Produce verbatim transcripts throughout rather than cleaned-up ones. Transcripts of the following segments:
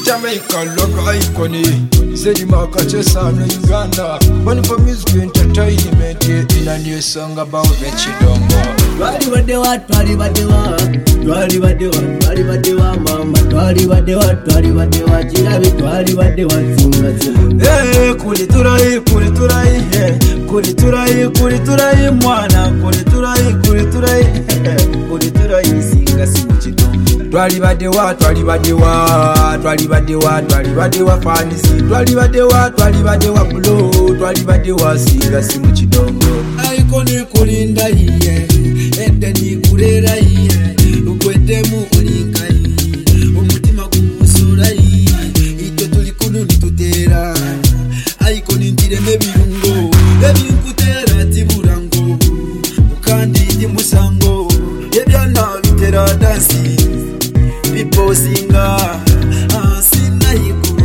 Jamaica local icon. Zedi Makachesa no Uganda. Money for music entertainment in a new song about Rechidongo. Twali badewa, twali badewa, twali badewa, twali badewa, mama, twali badewa, twali badewa, chirabi, twali badewa, singa singa. Hey, kuli turai, kuli turai, hey, kuli turai, kuli turai, mwana, kuli turai, kuli turai, kuli turai, singa singa chidongo. Twali badewa, twali badewa, twali badewa, twali badewa, fanisi, twali badewa, twali badewa, blow, twali badewa, singa singa chidongo. Aikoni kulinda iye. Ende ni kurera iye ukwetemu olinka iye umutima kumusura iye ito tuli kunu nitutera aiko nindire nebirungo ebinkutera tiburango ukandi timusango ebyana bitera dansi people singa asina hiku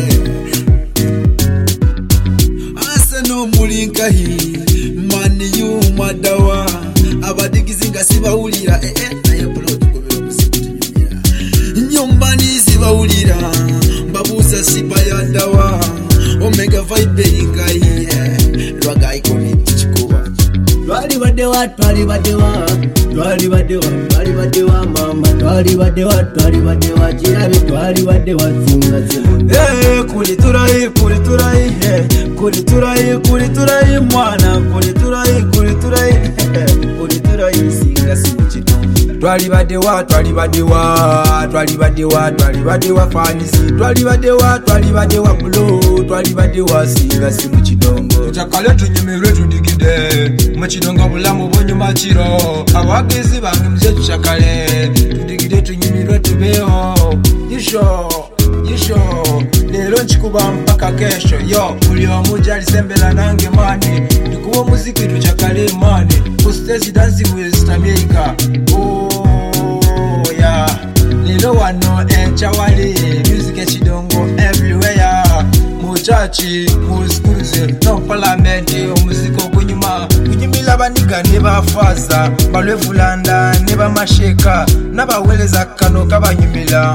asa no mulinka hi mani yu madawa abadigizinga sibawulira eh eh naye plot kubera musikunyumira nyumbani sibawulira babuza sibayadawa omega vibe ingai lwaga ikoni chikuba twali badewa twali badewa twali badewa twali badewa mama twali badewa twali badewa chirabi twali badewa singa singa. Eh kuli turai kuli turai eh kuli turai kuli turai mwana kuli turai kuli turai kuli turai singa singa chidongo. Twali badewa twali badewa twali badewa twali badewa fanisi twali badewa twali badewa blow twali badewa singa singa chidongo. Chakale tunyumirwe tudigide mu chidongo bulamu bonyuma chiro abagezi bange mze chakale tudigide tunyumirwe tubeho yisho yisho lero nchikuba mpaka kesho yo ulio mujali sembela nange mani ndikuwa muziki tuchakale mani postezi dancing with Jamaica oh yeah lero wano enchawali music echidongo everywhere muchachi muskuze no parliament umuziko kunyuma kunyimila baniga nebafaza balwevulanda neba masheka nabaweleza kano kabanyumila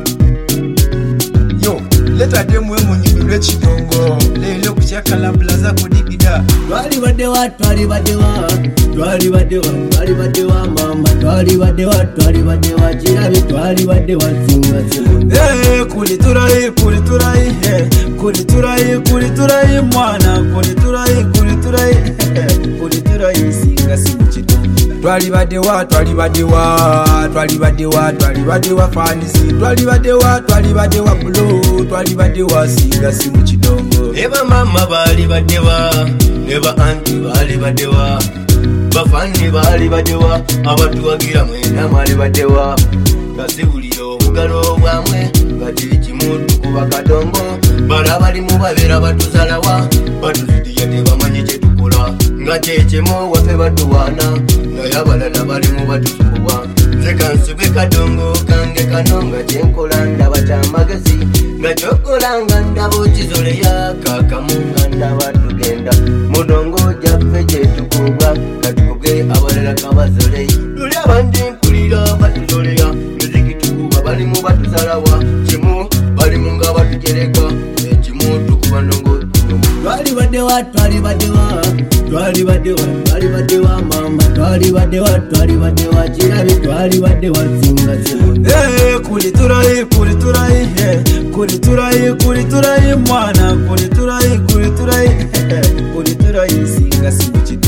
yo leta demwe munyimilwe chidongo lelo kuchakala blaza kudigida. Twali badewa twali badewa twali badewa twali badewa mama twali badewa twali badewa chirabi twali badewa singa singa. Eh kuli turai kuli turai eh kuli turai kuli turai mwana kuli turai kuli turai kuli turai singa singa chidongo. Twali badewa twali badewa twali badewa twali badewa fanisi twali badewa twali badewa blow twali badewa singa singa chidongo. Eba mama bali badewa neba anti bali badewa bafani bali badewa abatu wagira mwena mali badewa kasibuliro bugalo bwamwe ngati kimuntu kuba kadongo bala bali mu babera batuzalawa batuzidiye tebamanyi kye tukola ngati ekimo wafe batuwana naye abalala bali mu batusumbwa nze kansube kadongo kange kanonga kyenkola ndaba kyamagezi nga kyokolanga ndabo kizoleya kakamunga ndaba tugenda mudongo jaffe kyetukubwa katukuge abalala kabazolei luli abandi mpulira batuzoleya muziki tukuba balimu batuzalawa kimu balimu nga batujereka ekimu tukuba ndongo. Twali badewa twali badewa twali badewa twali badewa mama twali badewa twali badewa chirabi twali badewa singa singa. Eh kuli turai kuli turai eh kuli turai kuli turai mwana kuli turai kuli turai kuli turai singa singa chidongo.